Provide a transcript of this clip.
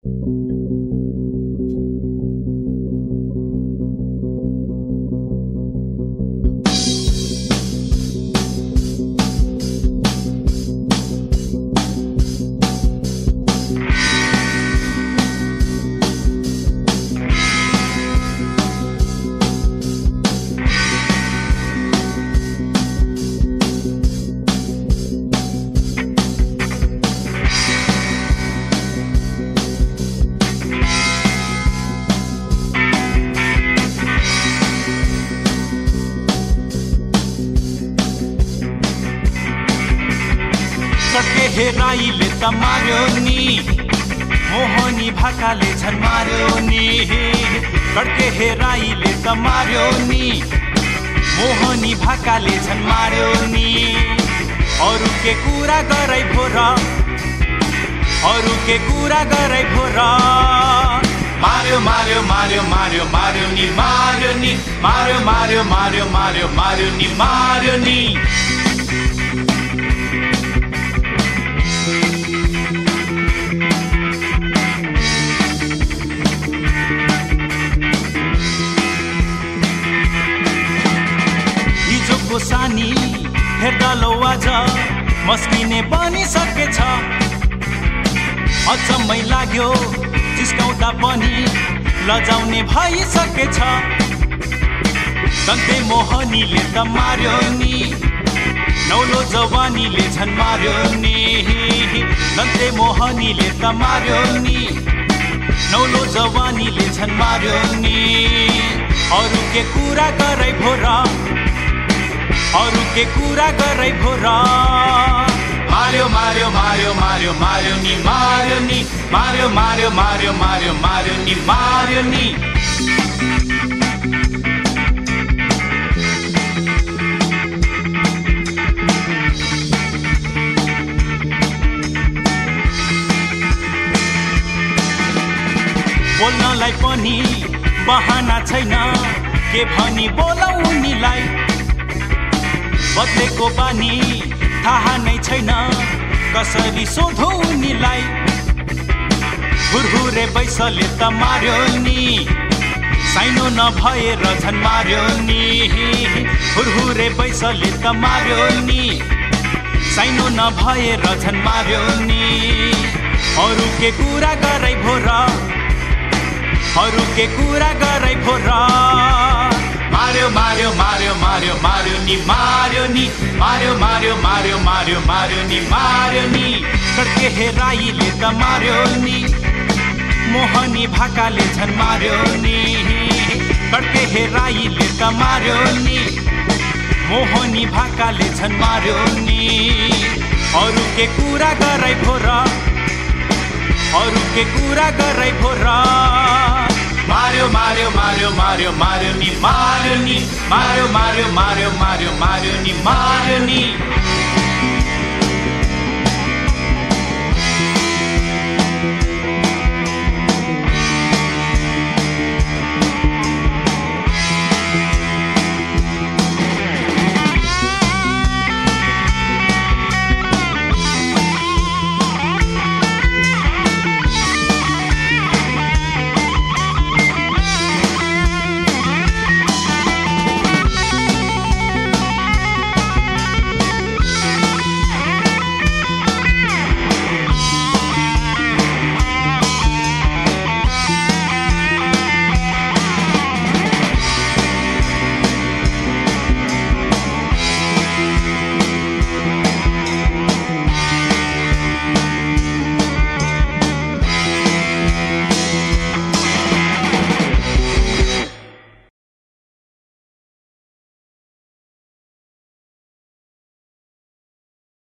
हेराइले त मार्यो नि मोहनी भाकाले झन् मार्यो नि कड्के हेराइले त मार्यो नि मोहनी भाकाले झन् मार्यो नि अरु के कुरा गरै भोर अरु के कुरा गरै भोर मार्यो मार्यो मार्यो मार्यो मार्यो नि मार्यो नि मार्यो मार्यो मार्यो मार्यो मार्यो नि मार्यो नि सानी हेर्दा लौ आज मस्किने बनिसकेछ अचम्मै लाग्यो जिस्काउँदा पनि लजाउने भइसकेछ दन्ते मोहनीले त मार्यो नि नौलो जवानीले झन् मार्यो नि दन्ते मोहनीले त मार्यो नि नौलो जवानीले झन् मार्यो नि अरु के कुरा गरै भोर अरु के कुरा गरै भोर मार्यो मार्यो मार्यो मार्यो मार्यो नि मार्यो नि मार्यो मार्यो मार्यो मार्यो मार्यो नि मार्यो नि बोल्नलाई पनि बहाना छैन के भनी बोलौ उनीलाई बदलेको बानी थाहा नै छैन कसरी सोधौ उनीलाई हुरहुरे बैसले त मार्यो नि साइनो नभएर झन् मार्यो नि हुरहुरे बैसले त मार्यो नि साइनो नभएर झन् मार्यो नि अरु के कुरा गरै भोर अरु के कुरा गरै भोर मार्यो मार्यो मार्यो मार्यो मार्यो नि मार्यो नि मार्यो मार्यो मार्यो मार्यो मार्यो नि मार्यो नि कड्के हेराइले त मार्यो नि मोहनी भाकाले झन् मार्यो नि कड्के हेराइले त मार्यो नि मोहनी भाकाले झन् मार्यो नि अरु के कुरा गरै भोर अरु के कुरा गरै भोर मार्यो मार्यो मार्यो मार्यो मार्यो नि मार्यो नि मार्यो मार्यो मार्यो मार्यो मार्यो नि मार्यो नि